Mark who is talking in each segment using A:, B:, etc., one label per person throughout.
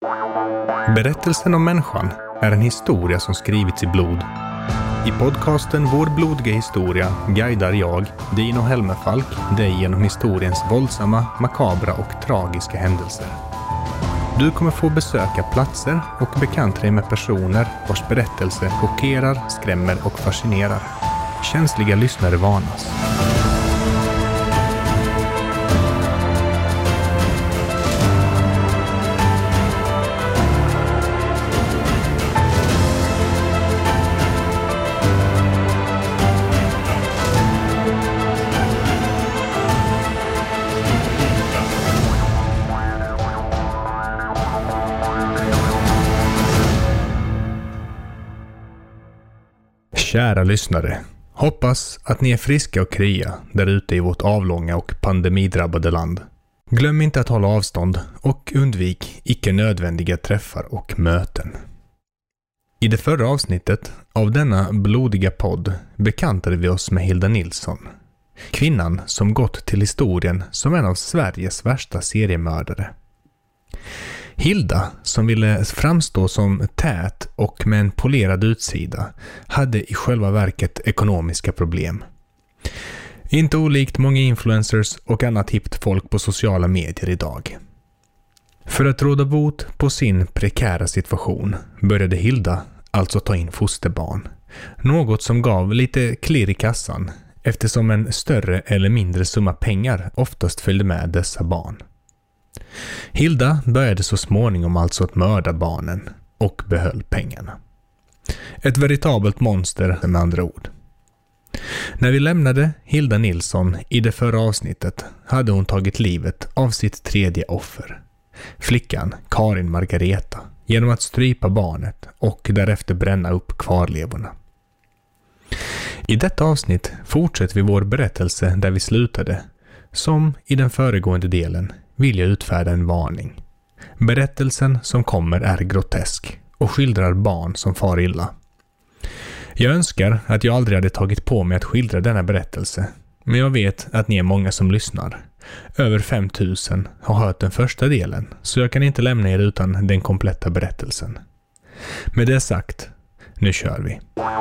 A: Berättelsen om människan är en historia som skrivits i blod. I podcasten Vår blodiga historia guidar jag, Dino Helmerfalk, dig genom historiens våldsamma, makabra och tragiska händelser. Du kommer få besöka platser och bekanta dig med personer vars berättelse chockerar, skrämmer och fascinerar. Känsliga lyssnare varnas. Kära lyssnare, hoppas att ni är friska och krya där ute i vårt avlånga och pandemidrabbade land. Glöm inte att hålla avstånd och undvik icke nödvändiga träffar och möten. I det förra avsnittet av denna blodiga podd bekantade vi oss med Hilda Nilsson. Kvinnan som gått till historien som en av Sveriges värsta seriemördare. Hilda, som ville framstå som tät och med en polerad utsida, hade i själva verket ekonomiska problem. Inte olikt många influencers och annat hippt folk på sociala medier idag. För att råda bot på sin prekära situation började Hilda alltså ta in fosterbarn. Något som gav lite klirr i kassan eftersom en större eller mindre summa pengar oftast följde med dessa barn. Hilda började så småningom alltså att mörda barnen och behöll pengarna. Ett veritabelt monster med andra ord. När vi lämnade Hilda Nilsson i det förra avsnittet hade hon tagit livet av sitt tredje offer. Flickan Karin Margareta genom att strypa barnet och därefter bränna upp kvarlevorna. I detta avsnitt fortsätter vi vår berättelse där vi slutade. Som i den föregående delen vill jag utfärda en varning. Berättelsen som kommer är grotesk och skildrar barn som far illa. Jag önskar att jag aldrig hade tagit på mig att skildra denna berättelse, men jag vet att ni är många som lyssnar. Över 5000 har hört den första delen, så jag kan inte lämna er utan den kompletta berättelsen. Med det sagt, nu kör vi.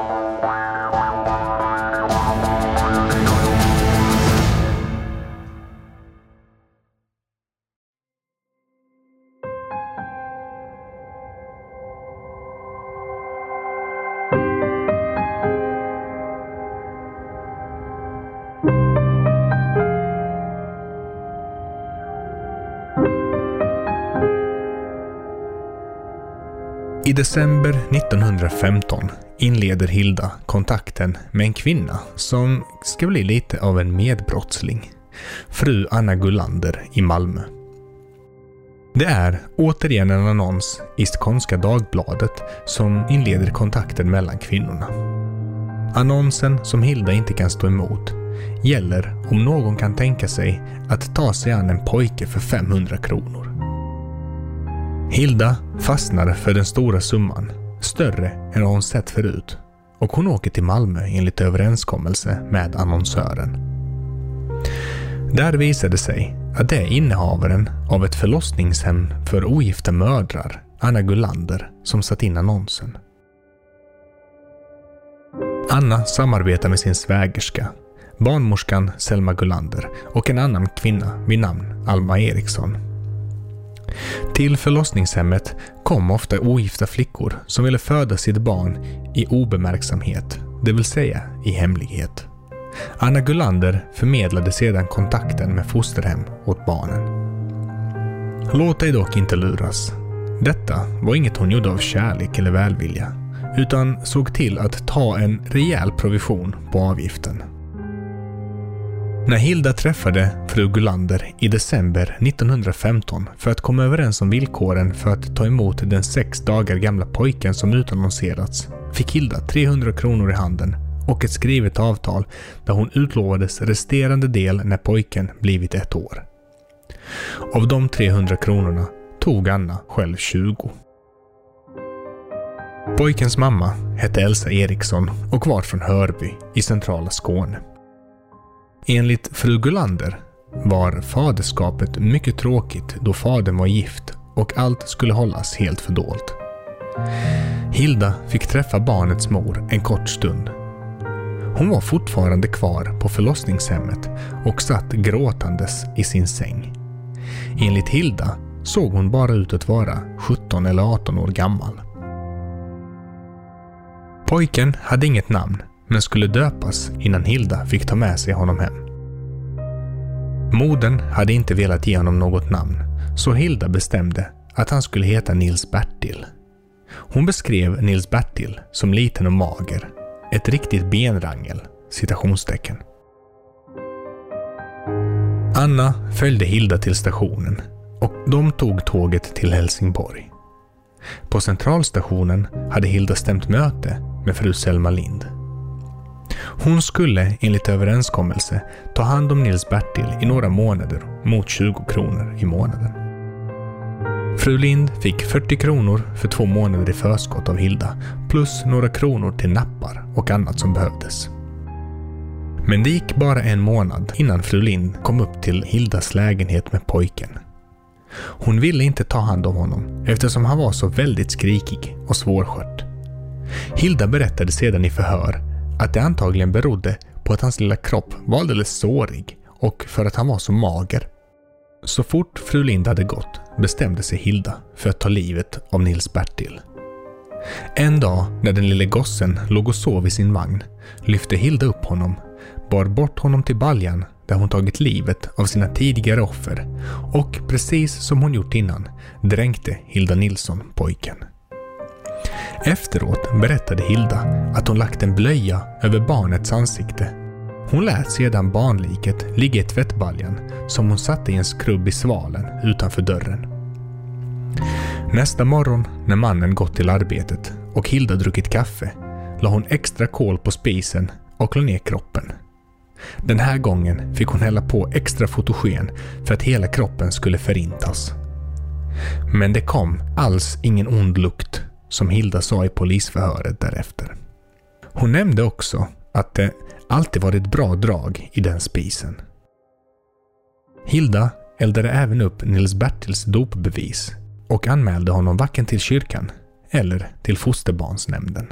A: I december 1915 inleder Hilda kontakten med en kvinna som ska bli lite av en medbrottsling, fru Anna Gullander i Malmö. Det är återigen en annons i Skånska Dagbladet som inleder kontakten mellan kvinnorna. Annonsen som Hilda inte kan stå emot gäller om någon kan tänka sig att ta sig an en pojke för 500 kronor. Hilda fastnar för den stora summan, större än vad hon sett förut, och hon åker till Malmö enligt överenskommelse med annonsören. Där visade sig att det är innehavaren av ett förlossningshem för ogifta mödrar, Anna Gullander, som satt in annonsen. Anna samarbetar med sin svägerska, barnmorskan Selma Gullander, och en annan kvinna vid namn Alma Eriksson. Till förlossningshemmet kom ofta ogifta flickor som ville föda sitt barn i obemärksamhet, det vill säga i hemlighet. Anna Gullander förmedlade sedan kontakten med fosterhem åt barnen. Låt dig dock inte luras. Detta var inget hon gjorde av kärlek eller välvilja, utan såg till att ta en rejäl provision på avgiften. När Hilda träffade fru Gullander i december 1915 för att komma överens om villkoren för att ta emot den 6 dagar gamla pojken som utannonserats, fick Hilda 300 kronor i handen och ett skrivet avtal där hon utlovades resterande del när pojken blivit 1 år. Av de 300 kronorna tog Anna själv 20. Pojkens mamma hette Elsa Eriksson och var från Hörby i centrala Skåne. Enligt fru Gullander var faderskapet mycket tråkigt då fadern var gift och allt skulle hållas helt fördolt. Hilda fick träffa barnets mor en kort stund. Hon var fortfarande kvar på förlossningshemmet och satt gråtandes i sin säng. Enligt Hilda såg hon bara ut att vara 17 eller 18 år gammal. Pojken hade inget namn men skulle döpas innan Hilda fick ta med sig honom hem. Modern hade inte velat ge honom något namn, så Hilda bestämde att han skulle heta Nils Bertil. Hon beskrev Nils Bertil som liten och mager, ett riktigt benrangel, citationstecken. Anna följde Hilda till stationen och de tog tåget till Helsingborg. På centralstationen hade Hilda stämt möte med fru Selma Lind. Hon skulle enligt överenskommelse ta hand om Nils Bertil i några månader mot 20 kronor i månaden. Fru Lind fick 40 kronor för 2 månader i förskott av Hilda plus några kronor till nappar och annat som behövdes. Men det gick bara 1 månad innan fru Lind kom upp till Hildas lägenhet med pojken. Hon ville inte ta hand om honom eftersom han var så väldigt skrikig och svårskött. Hilda berättade sedan i förhör att det antagligen berodde på att hans lilla kropp var alldeles sårig och för att han var så mager. Så fort fru Lind hade gått bestämde sig Hilda för att ta livet av Nils Bertil. En dag när den lille gossen låg och sov i sin vagn lyfte Hilda upp honom, bar bort honom till baljan där hon tagit livet av sina tidigare offer och precis som hon gjort innan dränkte Hilda Nilsson pojken. Efteråt berättade Hilda att hon lagt en blöja över barnets ansikte. Hon lät sedan barnliket ligga i tvättbaljan som hon satte i en skrubb i svalen utanför dörren. Nästa morgon när mannen gått till arbetet och Hilda druckit kaffe la hon extra kol på spisen och la ner kroppen. Den här gången fick hon hälla på extra fotogen för att hela kroppen skulle förintas. Men det kom alls ingen ond lukt, som Hilda sa i polisförhöret därefter. Hon nämnde också att det alltid var ett bra drag i den spisen. Hilda eldade även upp Nils Bertils dopbevis och anmälde honom varken till kyrkan eller till fosterbarnsnämnden.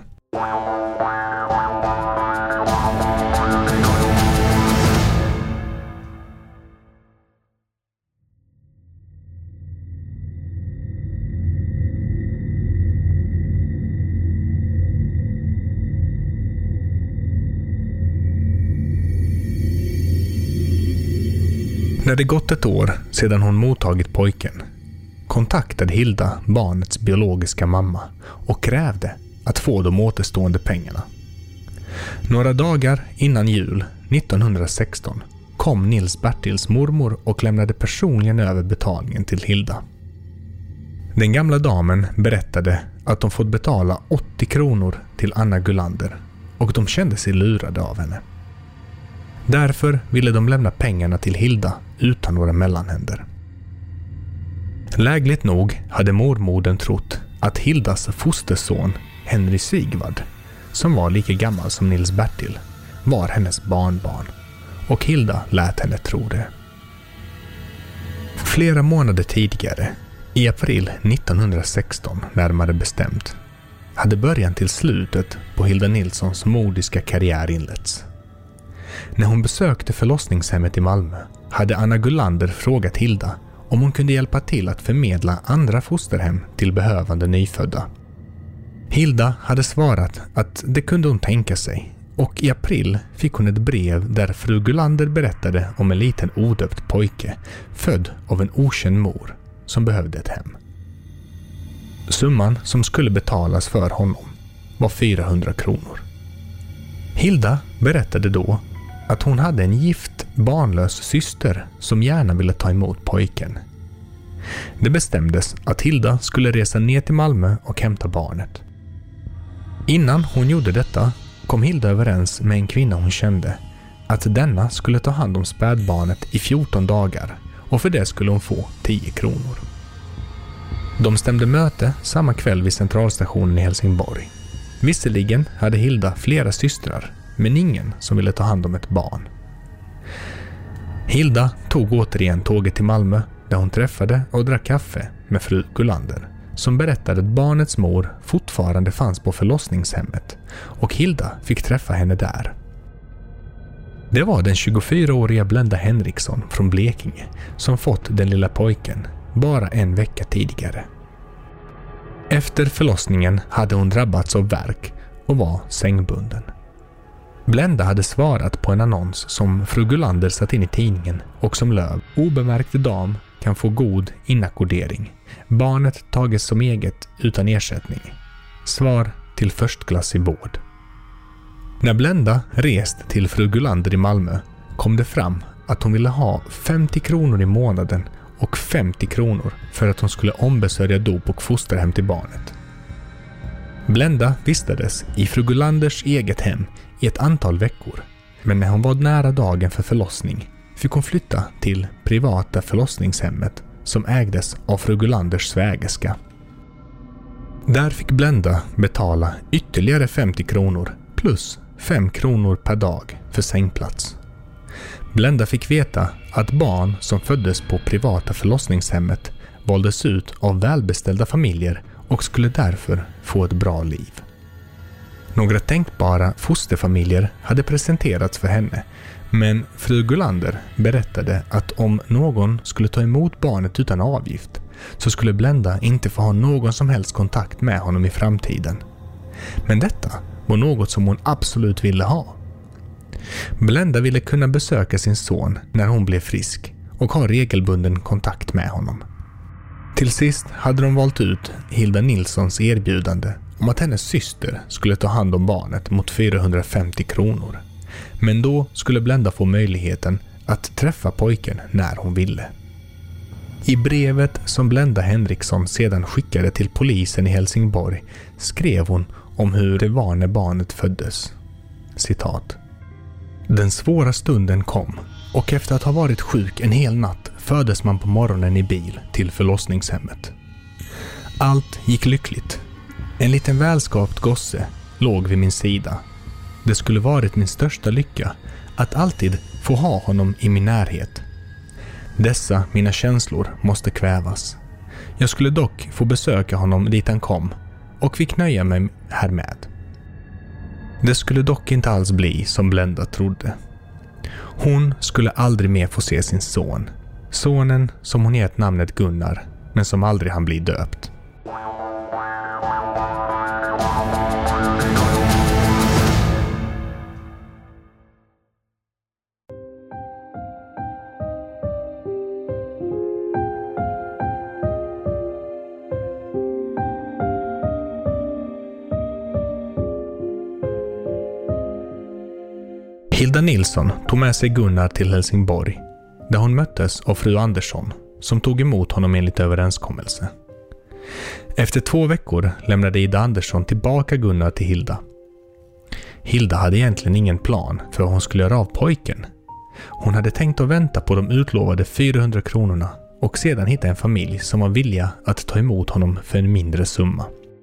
A: När det gått 1 år sedan hon mottagit pojken kontaktade Hilda barnets biologiska mamma och krävde att få de återstående pengarna. Några dagar innan jul 1916 kom Nils Bertils mormor och lämnade personligen över betalningen till Hilda. Den gamla damen berättade att de fått betala 80 kronor till Anna Gulander och de kände sig lurade av henne. Därför ville de lämna pengarna till Hilda utan några mellanhänder. Lägligt nog hade mormodern trott att Hildas fosterson Henry Sigvard, som var lika gammal som Nils Bertil, var hennes barnbarn och Hilda lät henne tro det. Flera månader tidigare, i april 1916 närmare bestämt, hade början till slutet på Hilda Nilssons modiska karriär inletts. När hon besökte förlossningshemmet i Malmö hade Anna Gulander frågat Hilda om hon kunde hjälpa till att förmedla andra fosterhem till behövande nyfödda. Hilda hade svarat att det kunde hon tänka sig och i april fick hon ett brev där fru Gulander berättade om en liten odöpt pojke född av en okänd mor som behövde ett hem. Summan som skulle betalas för honom var 400 kronor. Hilda berättade då att hon hade en gift barnlös syster som gärna ville ta emot pojken. Det bestämdes att Hilda skulle resa ner till Malmö och hämta barnet. Innan hon gjorde detta kom Hilda överens med en kvinna hon kände att denna skulle ta hand om spädbarnet i 14 dagar och för det skulle hon få 10 kronor. De stämde möte samma kväll vid centralstationen i Helsingborg. Visserligen hade Hilda flera systrar, men ingen som ville ta hand om ett barn. Hilda tog återigen tåget till Malmö där hon träffade och drack kaffe med fru Gullander som berättade att barnets mor fortfarande fanns på förlossningshemmet och Hilda fick träffa henne där. Det var den 24-åriga Blenda Henriksson från Blekinge som fått den lilla pojken bara en vecka tidigare. Efter förlossningen hade hon drabbats av värk och var sängbunden. Blenda hade svarat på en annons som fru Gullander satt in i tidningen och som löd: obemärkt dam kan få god inackordering. Barnet tages som eget utan ersättning. Svar till förstklassig vård. När Blenda rest till fru Gullander i Malmö kom det fram att hon ville ha 50 kronor i månaden och 50 kronor för att hon skulle ombesörja dop och fosterhem till barnet. Blenda vistades i fru Gullanders eget hem i ett antal veckor, men när hon var nära dagen för förlossning fick hon flytta till privata förlossningshemmet som ägdes av fru Gullanders svägerska. Där fick Blenda betala ytterligare 50 kronor plus 5 kronor per dag för sängplats. Blenda fick veta att barn som föddes på privata förlossningshemmet valdes ut av välbeställda familjer och skulle därför få ett bra liv. Några tänkbara fosterfamiljer hade presenterats för henne, men fru Gullander berättade att om någon skulle ta emot barnet utan avgift så skulle Blenda inte få ha någon som helst kontakt med honom i framtiden. Men detta var något som hon absolut ville ha. Blenda ville kunna besöka sin son när hon blev frisk och ha regelbunden kontakt med honom. Till sist hade de valt ut Hilda Nilssons erbjudande om att hennes syster skulle ta hand om barnet mot 450 kronor. Men då skulle Blenda få möjligheten att träffa pojken när hon ville. I brevet som Blenda Henriksson sedan skickade till polisen i Helsingborg skrev hon om hur det var när barnet föddes. Citat. Den svåra stunden kom och efter att ha varit sjuk en hel natt föddes man på morgonen i bil till förlossningshemmet. Allt gick lyckligt. En liten välskapt gosse låg vid min sida. Det skulle varit min största lycka att alltid få ha honom i min närhet. Dessa mina känslor måste kvävas. Jag skulle dock få besöka honom dit han kom och fick nöja mig härmed. Det skulle dock inte alls bli som Blenda trodde. Hon skulle aldrig mer få se sin son. Sonen som hon gett namnet Gunnar, men som aldrig han bli döpt. Hilda Nilsson tog med sig Gunnar till Helsingborg, där hon möttes av fru Andersson, som tog emot honom enligt överenskommelse. Efter 2 veckor lämnade Ida Andersson tillbaka Gunnar till Hilda. Hilda hade egentligen ingen plan för vad hon skulle göra av pojken. Hon hade tänkt att vänta på de utlovade 400 kronorna och sedan hitta en familj som var villiga att ta emot honom för en mindre summa.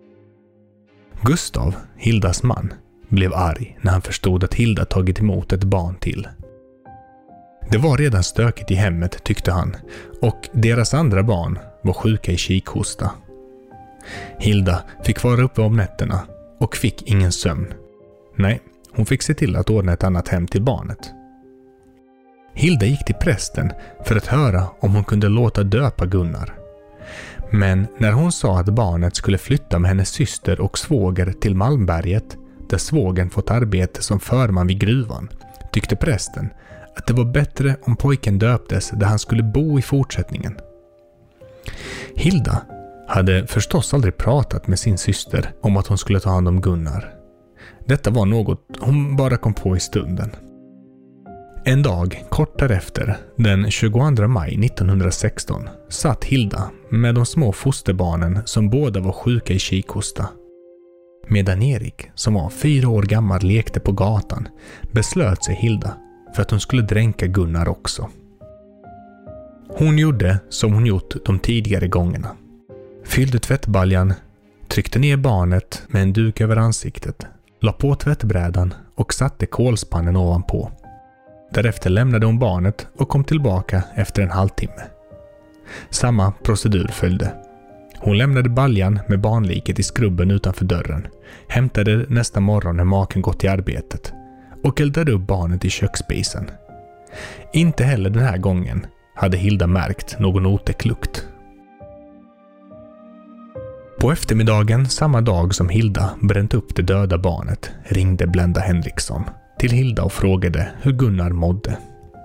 A: Gustav, Hildas man, blev arg när han förstod att Hilda tagit emot ett barn till. Det var redan stökigt i hemmet, tyckte han, och deras andra barn var sjuka i kikhosta. Hilda fick vara uppe om nätterna och fick ingen sömn. Nej, hon fick se till att ordna ett annat hem till barnet. Hilda gick till prästen för att höra om hon kunde låta döpa Gunnar. Men när hon sa att barnet skulle flytta med hennes syster och svåger till Malmberget, där svågen fått arbete som förman vid gruvan, tyckte prästen att det var bättre om pojken döptes där han skulle bo i fortsättningen. Hilda hade förstås aldrig pratat med sin syster om att hon skulle ta hand om Gunnar. Detta var något hon bara kom på i stunden. En dag kort därefter, den 22 maj 1916, satt Hilda med de små fosterbarnen som båda var sjuka i kikhosta. Medan Erik, som var 4 år gammal, lekte på gatan, beslöt sig Hilda för att hon skulle dränka Gunnar också. Hon gjorde som hon gjort de tidigare gångerna. Fyllde tvättbaljan, tryckte ner barnet med en duk över ansiktet, la på tvättbrädan och satte kolspannen ovanpå. Därefter lämnade hon barnet och kom tillbaka efter en halvtimme. Samma procedur följde. Hon lämnade baljan med barnliket i skrubben utanför dörren, hämtade nästa morgon när maken gått till arbetet och eldade upp barnet i köksspisen. Inte heller den här gången hade Hilda märkt någon otäck lukt. På eftermiddagen samma dag som Hilda bränt upp det döda barnet ringde Blenda Henriksson till Hilda och frågade hur Gunnar mådde.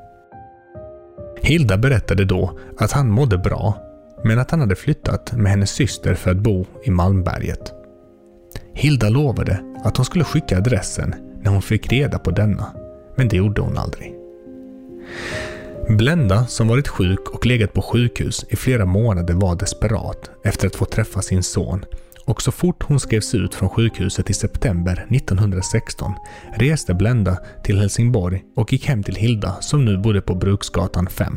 A: Hilda berättade då att han mådde bra, men att han hade flyttat med hennes syster för att bo i Malmberget. Hilda lovade att hon skulle skicka adressen när hon fick reda på denna, men det gjorde hon aldrig. Blenda, som varit sjuk och legat på sjukhus i flera månader, var desperat efter att få träffa sin son, och så fort hon skrevs ut från sjukhuset i september 1916 reste Blenda till Helsingborg och gick hem till Hilda som nu bodde på Bruksgatan 5.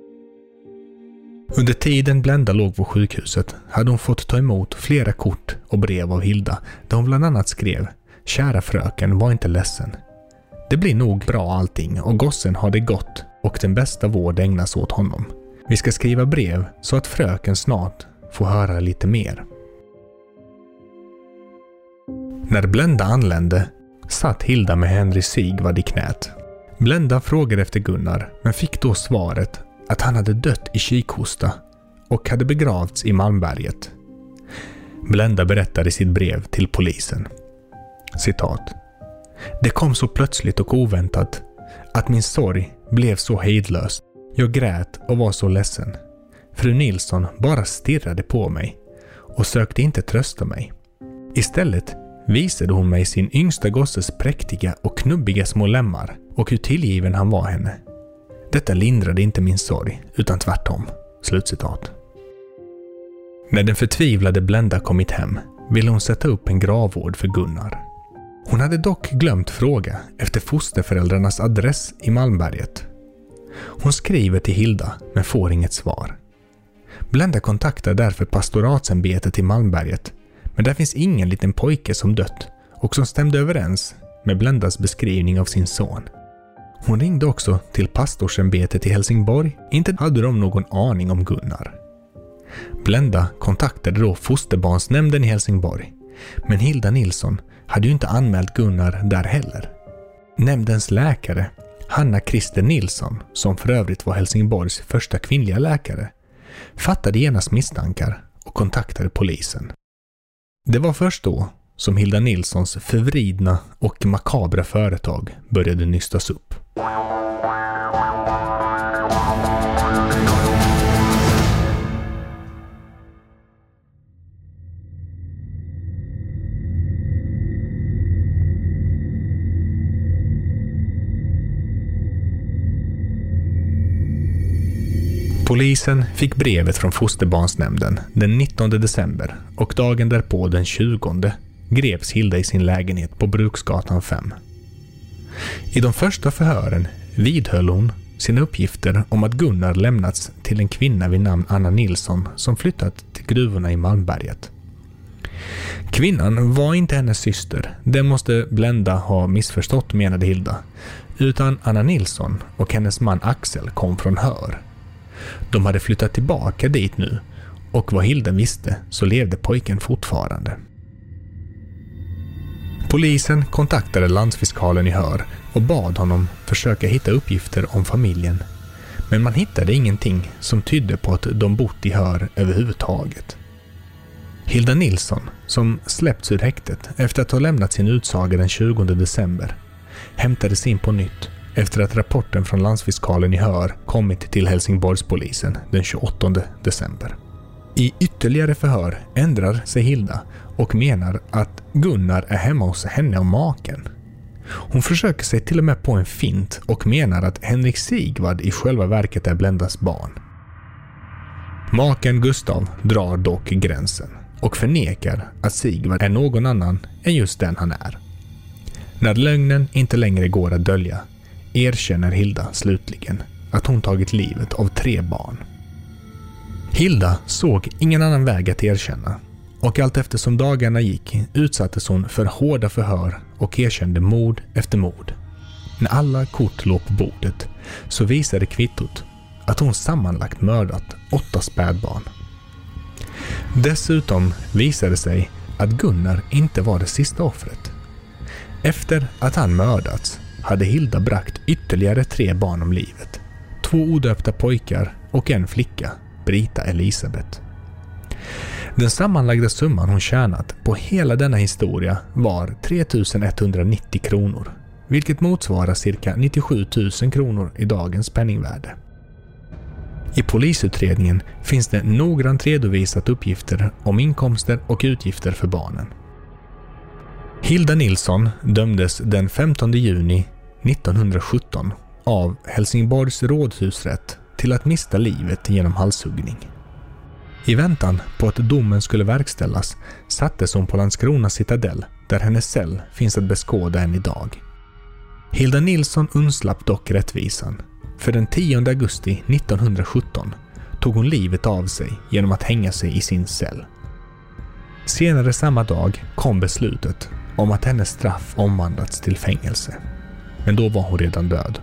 A: Under tiden Blenda låg på sjukhuset hade hon fått ta emot flera kort och brev av Hilda där hon bland annat skrev: "Kära fröken, var inte ledsen. Det blir nog bra allting och gossen har det gott och den bästa vård ägnas åt honom. Vi ska skriva brev så att fröken snart får höra lite mer." När Blenda anlände satt Hilda med Henry Sigvard i knät. Blenda frågade efter Gunnar men fick då svaret att han hade dött i kikhosta och hade begravts i Malmberget. Blenda berättade i sitt brev till polisen. Citat: "Det kom så plötsligt och oväntat att min sorg blev så hejdlös. Jag grät och var så ledsen. Fru Nilsson bara stirrade på mig och sökte inte trösta mig. Istället visade hon mig sin yngsta gosses präktiga och knubbiga små lemmar och hur tillgiven han var henne. Detta lindrade inte min sorg, utan tvärtom." Slutcitat. När den förtvivlade Blenda kommit hem ville hon sätta upp en gravvård för Gunnar. Hon hade dock glömt fråga efter fosterföräldrarnas adress i Malmberget. Hon skriver till Hilda men får inget svar. Blenda kontaktar därför pastoratsämbetet i Malmberget, men där finns ingen liten pojke som dött och som stämde överens med Blendas beskrivning av sin son. Hon ringde också till pastorsämbetet i Helsingborg. Inte hade de någon aning om Gunnar. Blenda kontaktade då fosterbarnsnämnden i Helsingborg, men Hilda Nilsson hade ju inte anmält Gunnar där heller. Nämndens läkare, Hanna Christer Nilsson, som för övrigt var Helsingborgs första kvinnliga läkare, fattade genast misstankar och kontaktade polisen. Det var först då som Hilda Nilssons förvridna och makabra företag började nystas upp. Polisen fick brevet från fosterbarnsnämnden den 19 december och dagen därpå den 20 greps Hilda i sin lägenhet på Bruksgatan 5. I de första förhören vidhöll hon sina uppgifter om att Gunnar lämnats till en kvinna vid namn Anna Nilsson som flyttat till gruvorna i Malmberget. Kvinnan var inte hennes syster, det måste Blenda ha missförstått, menade Hilda, utan Anna Nilsson och hennes man Axel kom från Hör. De hade flyttat tillbaka dit nu och vad Hilda visste så levde pojken fortfarande. Polisen kontaktade landsfiskalen i Hör och bad honom försöka hitta uppgifter om familjen. Men man hittade ingenting som tydde på att de bott i Hör överhuvudtaget. Hilda Nilsson, som släppts ur häktet efter att ha lämnat sin utsaga den 20 december, hämtades in på nytt efter att rapporten från landsfiskalen i Hör kommit till Helsingborgspolisen den 28 december. I ytterligare förhör ändrar sig Hilda och menar att Gunnar är hemma hos henne och maken. Hon försöker sig till och med på en fint och menar att Henrik Sigvard i själva verket är Blendas barn. Maken Gustav drar dock gränsen och förnekar att Sigvard är någon annan än just den han är. När lögnen inte längre går att dölja erkänner Hilda slutligen att hon tagit livet av 3 barn. Hilda såg ingen annan väg att erkänna och allt eftersom dagarna gick utsattes hon för hårda förhör och erkände mord efter mord. När alla kort låg på bordet så visade kvittot att hon sammanlagt mördat 8 spädbarn. Dessutom visade det sig att Gunnar inte var det sista offret. Efter att han mördats hade Hilda bragt ytterligare 3 barn om livet. 2 odöpta pojkar och en flicka, Brita Elisabeth. Den sammanlagda summan hon tjänat på hela denna historia var 3190 kronor, vilket motsvarar cirka 97 000 kronor i dagens penningvärde. I polisutredningen finns det noggrant redovisat uppgifter om inkomster och utgifter för barnen. Hilda Nilsson dömdes den 15 juni 1917 av Helsingborgs rådhusrätt till att mista livet genom halshuggning. I väntan på att domen skulle verkställas sattes hon på Landskrona citadell, där hennes cell finns att beskåda än idag. Hilda Nilsson undslapp dock rättvisan, för den 10 augusti 1917 tog hon livet av sig genom att hänga sig i sin cell. Senare samma dag kom beslutet om att hennes straff omvandlats till fängelse, men då var hon redan död.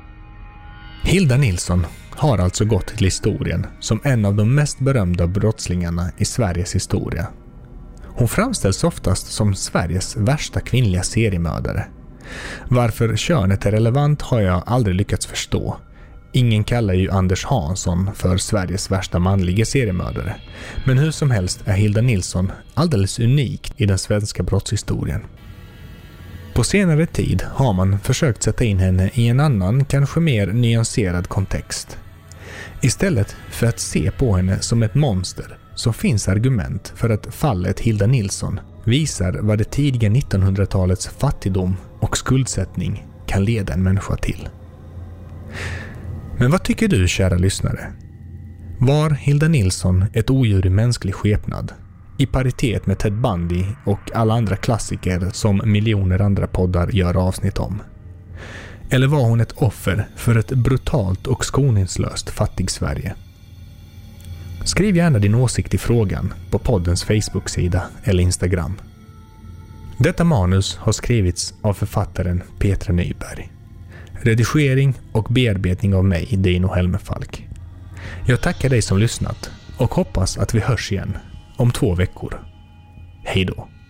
A: Hilda Nilsson har alltså gått till historien som en av de mest berömda brottslingarna i Sveriges historia. Hon framställs oftast som Sveriges värsta kvinnliga seriemördare. Varför könet är relevant har jag aldrig lyckats förstå. Ingen kallar ju Anders Hansson för Sveriges värsta manliga seriemördare. Men hur som helst är Hilda Nilsson alldeles unik i den svenska brottshistorien. På senare tid har man försökt sätta in henne i en annan, kanske mer nyanserad kontext. Istället för att se på henne som ett monster så finns argument för att fallet Hilda Nilsson visar vad det tidiga 1900-talets fattigdom och skuldsättning kan leda en människa till. Men vad tycker du, kära lyssnare? Var Hilda Nilsson ett odjur i mänsklig skepnad, i paritet med Ted Bundy och alla andra klassiker som miljoner andra poddar gör avsnitt om? Eller var hon ett offer för ett brutalt och skoningslöst fattig-Sverige? Skriv gärna din åsikt i frågan på poddens Facebook-sida eller Instagram. Detta manus har skrivits av författaren Petra Nyberg. Redigering och bearbetning av mig, Dino Helmefalk. Jag tackar dig som lyssnat och hoppas att vi hörs igen om 2 veckor. Hej då!